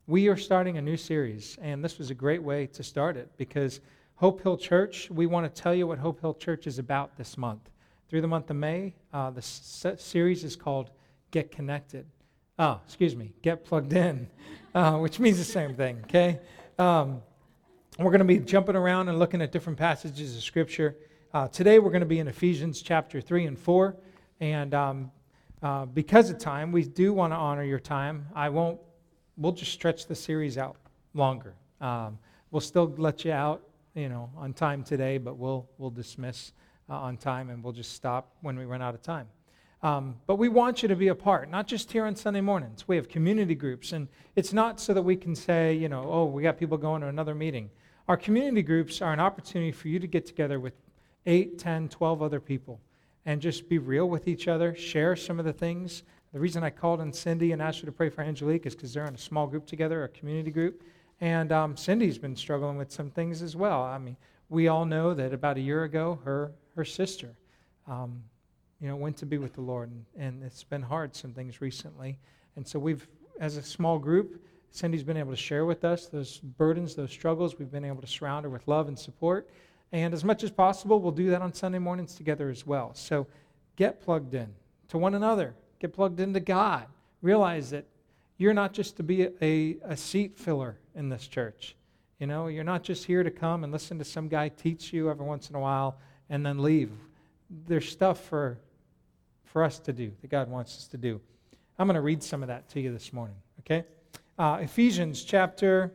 We are starting a new series, and this was a great way to start it because Hope Hill Church, we want to tell you what Hope Hill Church is about this month. Through the month of May, the series is called Get Connected. Get Plugged In, which means the same thing, okay? We're going to be jumping around and looking at different passages of Scripture. Today we're going to be in Ephesians chapter 3 and 4, and because of time, we do want to honor your time. We'll just stretch the series out longer. We'll still let you out, on time today, but we'll dismiss on time, and we'll just stop when we run out of time. But we want you to be a part, not just here on Sunday mornings. We have community groups, and it's not so that we can say, we got people going to another meeting. Our community groups are an opportunity for you to get together with 8, 10, 12 other people and just be real with each other, share some of the things. The reason I called on Cindy and asked her to pray for Angelique is because they're in a small group together, a community group, and Cindy's been struggling with some things as well. I mean, we all know that about a year ago, her sister, went to be with the Lord, and it's been hard, some things recently. And so we've, as a small group, Cindy's been able to share with us those burdens, those struggles. We've been able to surround her with love and support. And as much as possible, we'll do that on Sunday mornings together as well. So get plugged in to one another. Get plugged into God. Realize that you're not just to be a seat filler in this church. You're not just here to come and listen to some guy teach you every once in a while and then leave. There's stuff for us to do that God wants us to do. I'm going to read some of that to you this morning, okay? Ephesians chapter,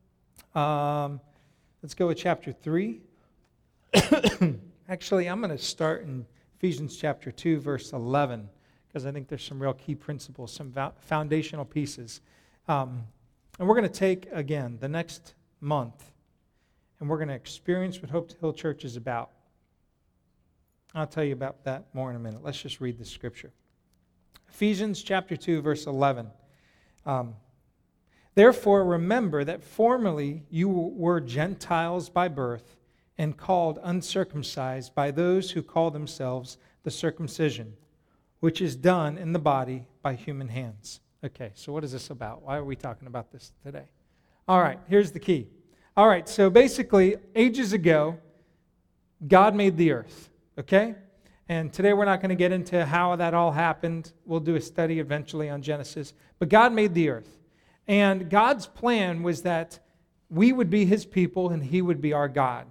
let's go with chapter 3. Actually, I'm going to start in Ephesians chapter 2, verse 11, because I think there's some real key principles, some foundational pieces. And we're going to take, again, the next month, and we're going to experience what Hope Hill Church is about. I'll tell you about that more in a minute. Let's just read the scripture. Ephesians chapter 2, verse 11. Therefore, remember that formerly you were Gentiles by birth and called uncircumcised by those who call themselves the circumcision, which is done in the body by human hands. Okay, so what is this about? Why are we talking about this today? All right, here's the key. All right, so basically, ages ago, God made the earth, okay? And today we're not going to get into how that all happened. We'll do a study eventually on Genesis. But God made the earth. And God's plan was that we would be His people and He would be our God.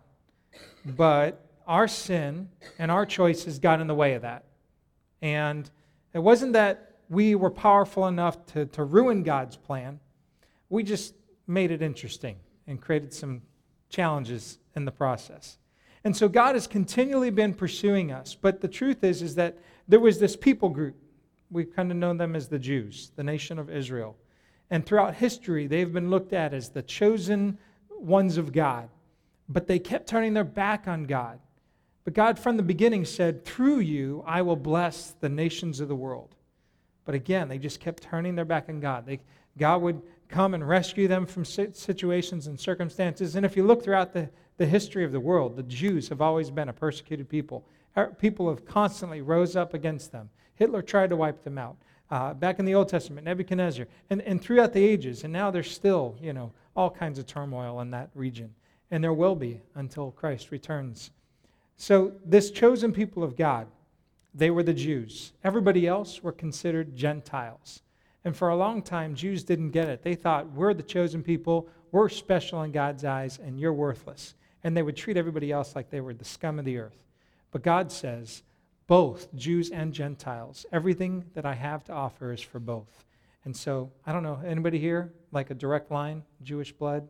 But our sin and our choices got in the way of that. And it wasn't that we were powerful enough to ruin God's plan. We just made it interesting and created some challenges in the process. And so God has continually been pursuing us. But the truth is that there was this people group. We've kind of known them as the Jews, the nation of Israel. And throughout history, they've been looked at as the chosen ones of God. But they kept turning their back on God. But God from the beginning said, through you, I will bless the nations of the world. But again, they just kept turning their back on God. God would come and rescue them from situations and circumstances. And if you look throughout the history of the world, the Jews have always been a persecuted people. People have constantly rose up against them. Hitler tried to wipe them out. Back in the Old Testament, Nebuchadnezzar. And throughout the ages, and now there's still, all kinds of turmoil in that region. And there will be until Christ returns. So this chosen people of God, they were the Jews. Everybody else were considered Gentiles. And for a long time, Jews didn't get it. They thought, we're the chosen people, we're special in God's eyes, and you're worthless. And they would treat everybody else like they were the scum of the earth. But God says, both Jews and Gentiles, everything that I have to offer is for both. And so, I don't know, anybody here, like a direct line, Jewish blood?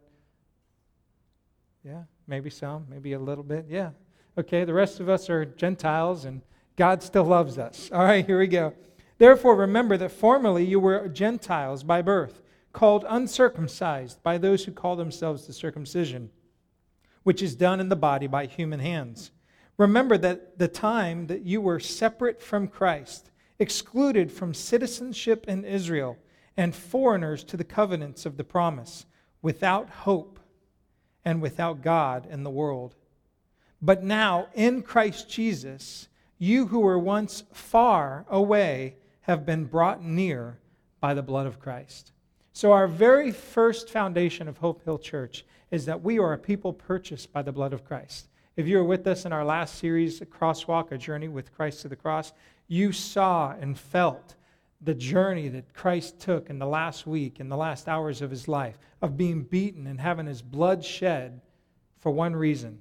Yeah, maybe some, maybe a little bit, yeah. Okay, the rest of us are Gentiles, and God still loves us. All right, here we go. Therefore, remember that formerly you were Gentiles by birth, called uncircumcised by those who call themselves the circumcision, which is done in the body by human hands. Remember that the time that you were separate from Christ, excluded from citizenship in Israel, and foreigners to the covenants of the promise, without hope and without God in the world. But now, in Christ Jesus, you who were once far away have been brought near by the blood of Christ. So our very first foundation of Hope Hill Church is that we are a people purchased by the blood of Christ. If you were with us in our last series, Crosswalk, A Journey with Christ to the Cross, you saw and felt the journey that Christ took in the last week, in the last hours of his life, of being beaten and having his blood shed for one reason,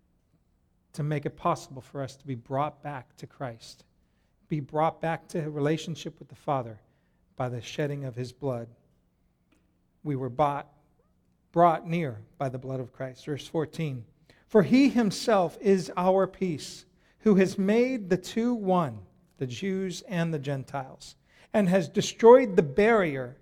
to make it possible for us to be brought back to Christ, be brought back to a relationship with the Father by the shedding of his blood. We were brought near by the blood of Christ. Verse 14, for he himself is our peace, who has made the two one, the Jews and the Gentiles, and has destroyed the barrier,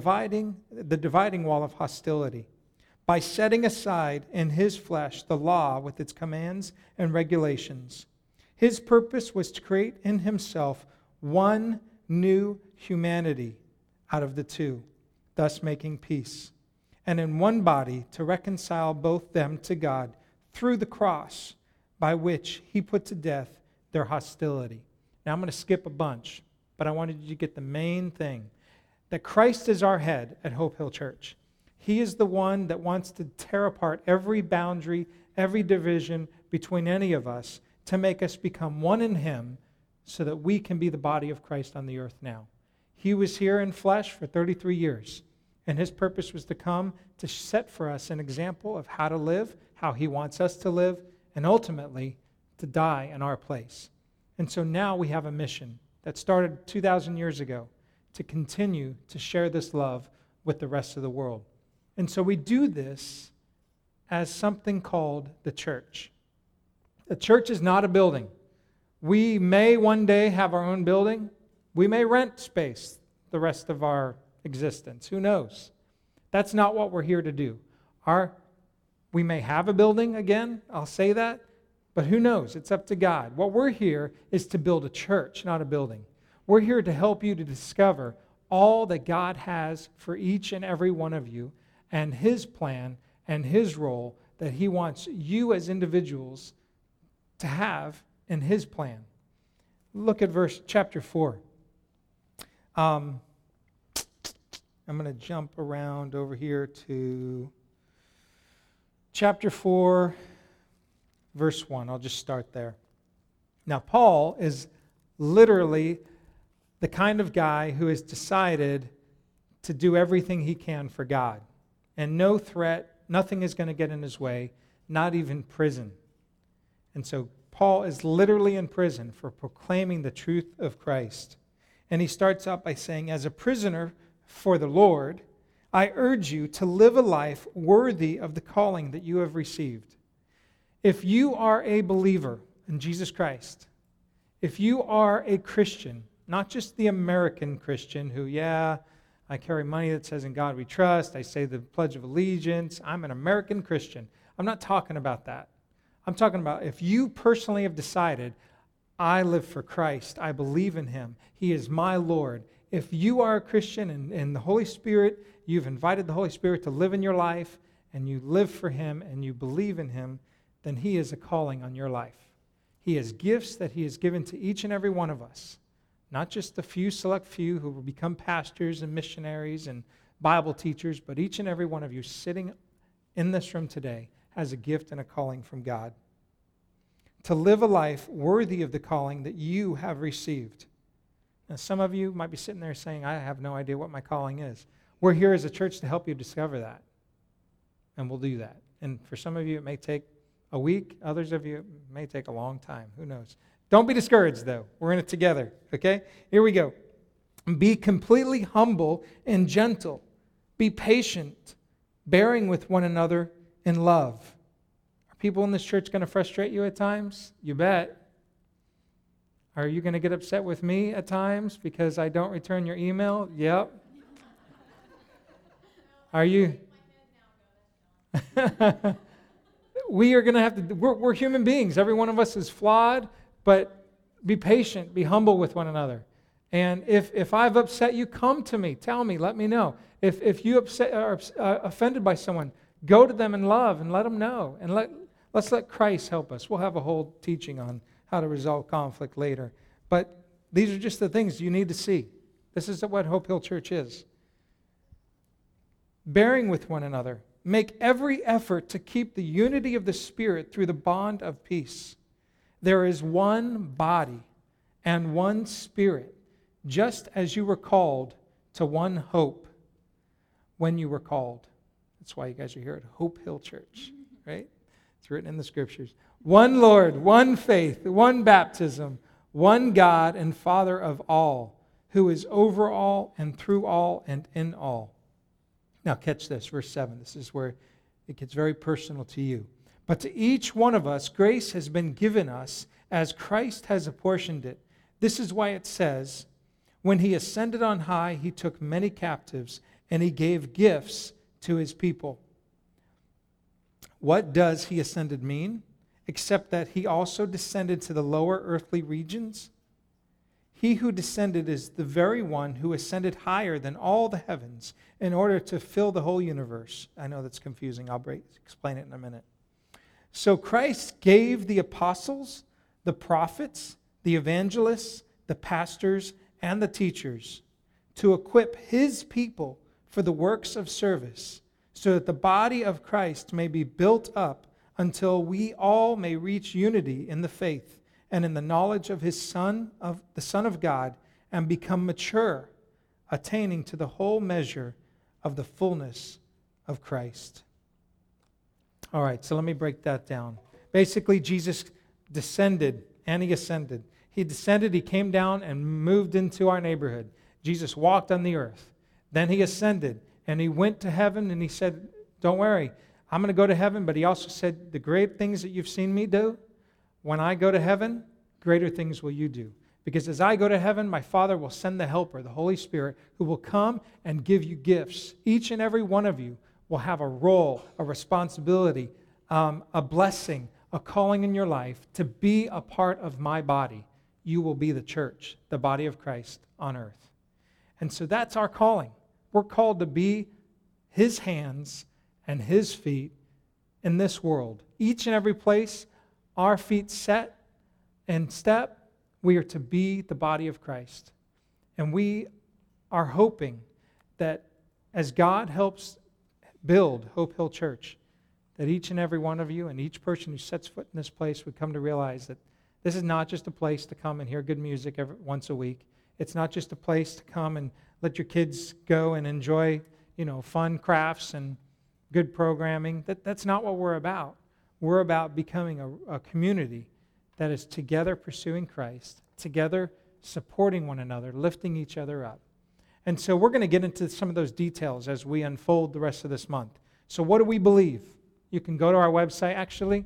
the dividing wall of hostility, by setting aside in his flesh the law with its commands and regulations. His purpose was to create in himself one new humanity out of the two, thus making peace, and in one body to reconcile both them to God through the cross, by which he put to death their hostility. Now I'm going to skip a bunch, but I wanted you to get the main thing, that Christ is our head at Hope Hill Church. He is the one that wants to tear apart every boundary, every division between any of us to make us become one in him so that we can be the body of Christ on the earth now. He was here in flesh for 33 years, and his purpose was to come to set for us an example of how to live, how he wants us to live, and ultimately to die in our place. And so now we have a mission that started 2,000 years ago to continue to share this love with the rest of the world. And so we do this as something called the church. The church is not a building. We may one day have our own building. We may rent space the rest of our existence. Who knows? That's not what we're here to do. We may have a building again, I'll say that, but who knows? It's up to God. What we're here is to build a church, not a building. We're here to help you to discover all that God has for each and every one of you, and his plan and his role that he wants you as individuals to have in his plan. Look at chapter 4. I'm going to jump around over here to chapter 4, verse 1. I'll just start there. Now, Paul is literally the kind of guy who has decided to do everything he can for God. And no threat, nothing is going to get in his way, not even prison. And so Paul is literally in prison for proclaiming the truth of Christ. And he starts out by saying, as a prisoner for the Lord, I urge you to live a life worthy of the calling that you have received. If you are a believer in Jesus Christ, if you are a Christian, not just the American Christian who, I carry money that says in God we trust, I say the Pledge of Allegiance, I'm an American Christian. I'm not talking about that. I'm talking about if you personally have decided, I live for Christ, I believe in him, he is my Lord. If you are a Christian and the Holy Spirit, you've invited the Holy Spirit to live in your life, and you live for him and you believe in him, then he is a calling on your life. He has gifts that he has given to each and every one of us. Not just the select few who will become pastors and missionaries and Bible teachers, but each and every one of you sitting in this room today has a gift and a calling from God. To live a life worthy of the calling that you have received. Now, some of you might be sitting there saying, I have no idea what my calling is. We're here as a church to help you discover that. And we'll do that. And for some of you, it may take a week. Others of you, it may take a long time. Who knows? Don't be discouraged, though. We're in it together, okay? Here we go. Be completely humble and gentle. Be patient, bearing with one another in love. Are people in this church going to frustrate you at times? You bet. Are you going to get upset with me at times because I don't return your email? Yep. Are you? We are going to have to, we're human beings. Every one of us is flawed. But be patient, be humble with one another. And if I've upset you, come to me, tell me, let me know. If you are offended by someone, go to them in love and let them know. And let's let Christ help us. We'll have a whole teaching on how to resolve conflict later. But these are just the things you need to see. This is what Hope Hill Church is. bearing with one another. Make every effort to keep the unity of the Spirit through the bond of peace. There is one body and one Spirit, just as you were called to one hope when you were called. That's why you guys are here at Hope Hill Church, right? It's written in the Scriptures. One Lord, one faith, one baptism, one God and Father of all, who is over all and through all and in all. Now catch this, verse 7. This is where it gets very personal to you. But to each one of us, grace has been given us as Christ has apportioned it. This is why it says, when he ascended on high, he took many captives, and he gave gifts to his people. What does he ascended mean? Except that he also descended to the lower earthly regions? He who descended is the very one who ascended higher than all the heavens in order to fill the whole universe. I know that's confusing. I'll explain it in a minute. So Christ gave the apostles, the prophets, the evangelists, the pastors, and the teachers to equip his people for the works of service, so that the body of Christ may be built up until we all may reach unity in the faith and in the knowledge of his Son, of the Son of God, and become mature, attaining to the whole measure of the fullness of Christ. All right, so let me break that down. Basically, Jesus descended and he ascended. He descended, he came down and moved into our neighborhood. Jesus walked on the earth. Then he ascended and he went to heaven and he said, don't worry, I'm going to go to heaven. But he also said, the great things that you've seen me do, when I go to heaven, greater things will you do. Because as I go to heaven, my Father will send the Helper, the Holy Spirit, who will come and give you gifts. Each and every one of you will have a role, a responsibility, a blessing, a calling in your life to be a part of my body. You will be the church, the body of Christ on earth. And so that's our calling. We're called to be his hands and his feet in this world. Each and every place our feet set and step, we are to be the body of Christ. And we are hoping that as God helps build Hope Hill Church, that each and every one of you and each person who sets foot in this place would come to realize that this is not just a place to come and hear good music once a week. It's not just a place to come and let your kids go and enjoy, fun crafts and good programming. That's not what we're about. We're about becoming a community that is together pursuing Christ, together supporting one another, lifting each other up. And so we're going to get into some of those details as we unfold the rest of this month. So what do we believe? You can go to our website. Actually,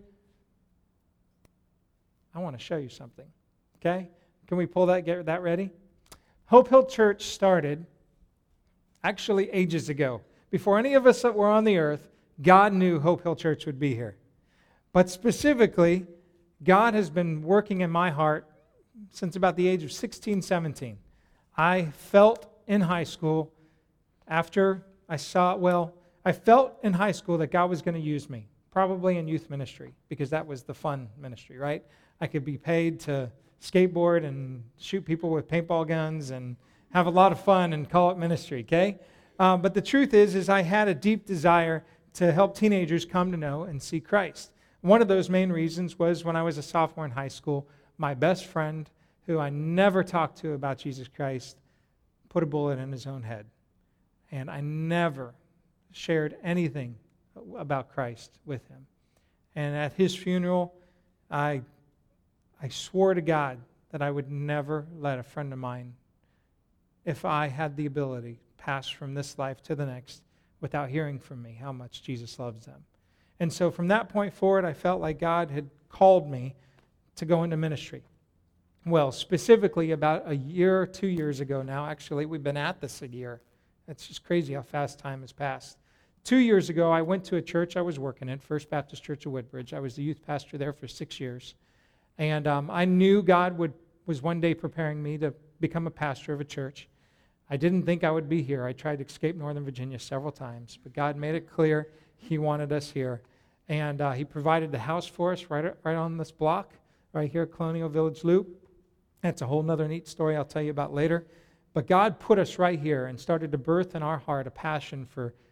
I want to show you something. Okay? Can we pull that, get that ready? Hope Hill Church started actually ages ago. Before any of us that were on the earth, God knew Hope Hill Church would be here. But specifically, God has been working in my heart since about the age of 16, 17. I felt in high school after I felt in high school that God was going to use me, probably in youth ministry, because that was the fun ministry, right? I could be paid to skateboard and shoot people with paintball guns and have a lot of fun and call it ministry, okay? But the truth is I had a deep desire to help teenagers come to know and see Christ. One of those main reasons was when I was a sophomore in high school, my best friend, who I never talked to about Jesus Christ, put a bullet in his own head. And I never shared anything about Christ with him. And at his funeral, I swore to God that I would never let a friend of mine, if I had the ability, pass from this life to the next without hearing from me how much Jesus loves them. And so from that point forward, I felt like God had called me to go into ministry. Well, specifically about a year or 2 years ago now, actually, we've been at this a year. It's just crazy how fast time has passed. 2 years ago, I went to a church I was working in, First Baptist Church of Woodbridge. I was the youth pastor there for 6 years. And I knew God was one day preparing me to become a pastor of a church. I didn't think I would be here. I tried to escape Northern Virginia several times, but God made it clear He wanted us here. And He provided the house for us right on this block, right here at Colonial Village Loop. That's a whole other neat story I'll tell you about later. But God put us right here and started to birth in our heart a passion for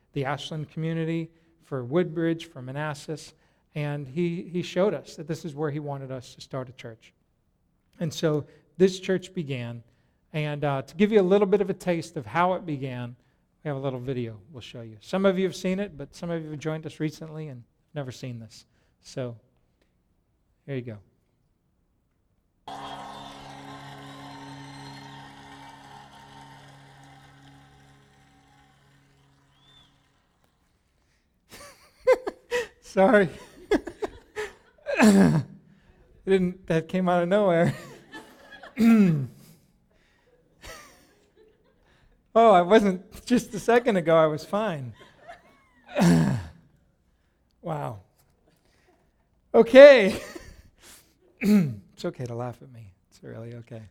the Ashland community, for Woodbridge, for Manassas, and he showed us that this is where he wanted us to start a church. And so this church began, and to give you a little bit of a taste of how it began, we have a little video we'll show you. Some of you have seen it, but some of you have joined us recently and never seen this. So here you go. Sorry. That came out of nowhere. Oh, I wasn't just a second ago, I was fine. Wow. Okay. It's okay to laugh at me. It's really okay.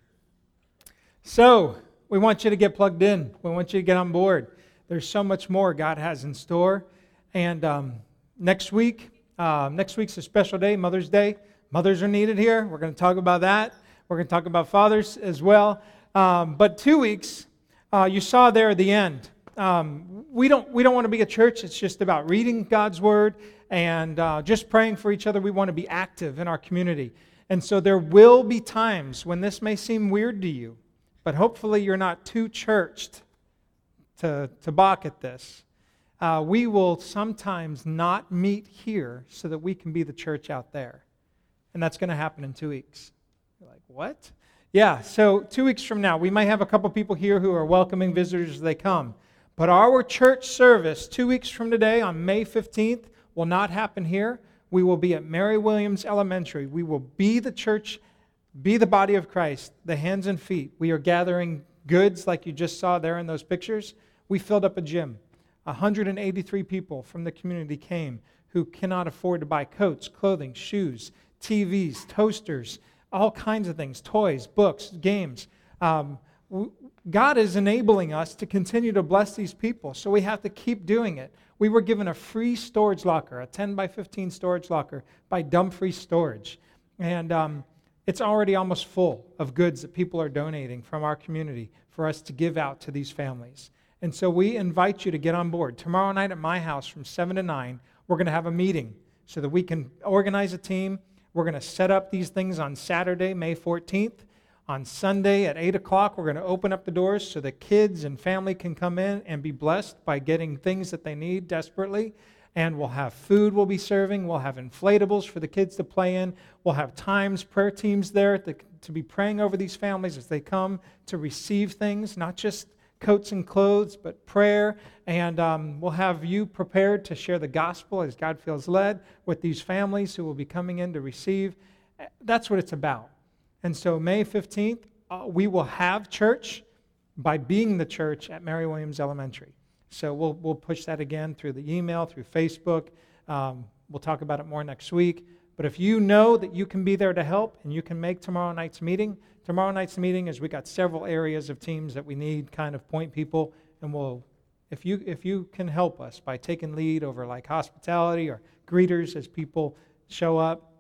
So, we want you to get plugged in. We want you to get on board. There's so much more God has in store. And next week's a special day, Mother's Day. Mothers are needed here. We're going to talk about that. We're going to talk about fathers as well. But 2 weeks, you saw there at the end. We don't want to be a church that's just about reading God's Word and just praying for each other. We want to be active in our community. And so there will be times when this may seem weird to you, but hopefully you're not too churched to balk at this. We will sometimes not meet here so that we can be the church out there. And that's going to happen in 2 weeks. You're like, what? Yeah, so 2 weeks from now, we might have a couple people here who are welcoming visitors as they come. But our church service 2 weeks from today on May 15th will not happen here. We will be at Mary Williams Elementary. We will be the church, be the body of Christ, the hands and feet. We are gathering goods like you just saw there in those pictures. We filled up a gym. 183 people from the community came who cannot afford to buy coats, clothing, shoes, TVs, toasters, all kinds of things, toys, books, games. God is enabling us to continue to bless these people, so we have to keep doing it. We were given a free storage locker, a 10 by 15 storage locker by Dumfries Storage. And it's already almost full of goods that people are donating from our community for us to give out to these families. And so we invite you to get on board. Tomorrow night at my house from 7 to 9, we're going to have a meeting so that we can organize a team. We're going to set up these things on Saturday, May 14th. On Sunday at 8 o'clock, we're going to open up the doors so that kids and family can come in and be blessed by getting things that they need desperately. And we'll have food we'll be serving. We'll have inflatables for the kids to play in. We'll have prayer teams there to be praying over these families as they come to receive things, not just coats and clothes, but prayer. And we'll have you prepared to share the gospel as God feels led with these families who will be coming in to receive. That's what it's about. And so May 15th, we will have church by being the church at Mary Williams Elementary. So we'll push that again through the email, through Facebook. We'll talk about it more next week. But if you know that you can be there to help and you can make tomorrow night's meeting is we got several areas of teams that we need kind of point people, and if you can help us by taking lead over like hospitality or greeters as people show up,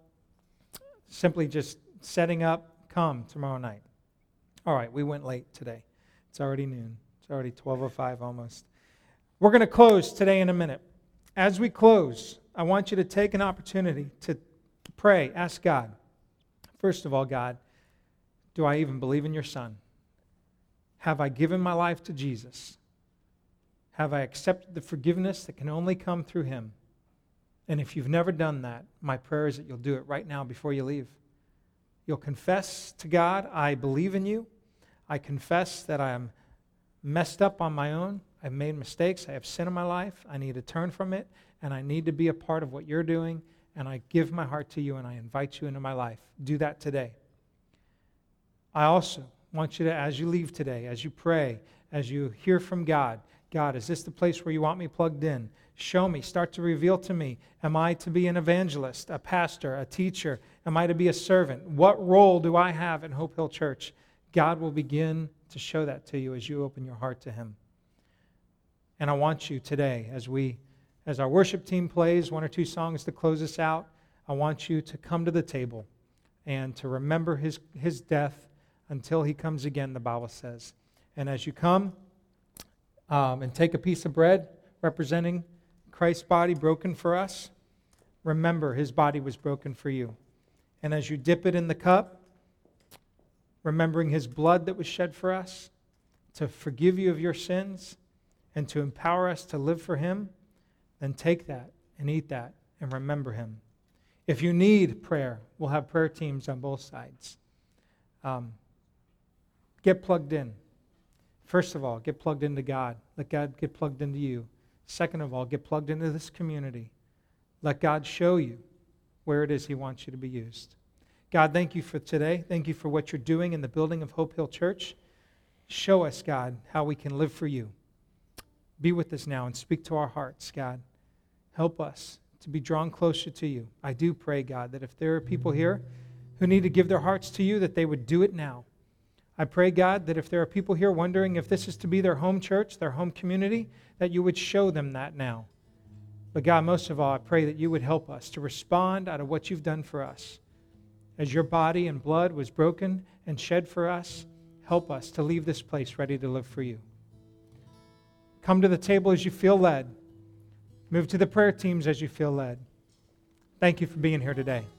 simply just setting up, come tomorrow night. All right, we went late today. It's already noon. It's already 12:05 almost. We're going to close today in a minute. As we close, I want you to take an opportunity to pray. Ask God. First of all, God, do I even believe in your Son? Have I given my life to Jesus? Have I accepted the forgiveness that can only come through him? And if you've never done that, my prayer is that you'll do it right now before you leave. You'll confess to God, I believe in you. I confess that I am messed up on my own. I've made mistakes. I have sin in my life. I need to turn from it, and I need to be a part of what you're doing, and I give my heart to you, and I invite you into my life. Do that today. I also want you to, as you leave today, as you pray, as you hear from God, God, is this the place where you want me plugged in? Show me, start to reveal to me. Am I to be an evangelist, a pastor, a teacher? Am I to be a servant? What role do I have in Hope Hill Church? God will begin to show that to you as you open your heart to him. And I want you today, as our worship team plays one or two songs to close us out, I want you to come to the table and to remember his death until he comes again, the Bible says. And as you come and take a piece of bread, representing Christ's body broken for us, remember his body was broken for you. And as you dip it in the cup, remembering his blood that was shed for us, to forgive you of your sins, and to empower us to live for him, then take that and eat that and remember him. If you need prayer, we'll have prayer teams on both sides. Get plugged in. First of all, get plugged into God. Let God get plugged into you. Second of all, get plugged into this community. Let God show you where it is he wants you to be used. God, thank you for today. Thank you for what you're doing in the building of Hope Hill Church. Show us, God, how we can live for you. Be with us now and speak to our hearts, God. Help us to be drawn closer to you. I do pray, God, that if there are people here who need to give their hearts to you, that they would do it now. I pray, God, that if there are people here wondering if this is to be their home church, their home community, that you would show them that now. But God, most of all, I pray that you would help us to respond out of what you've done for us. As your body and blood was broken and shed for us, help us to leave this place ready to live for you. Come to the table as you feel led. Move to the prayer teams as you feel led. Thank you for being here today.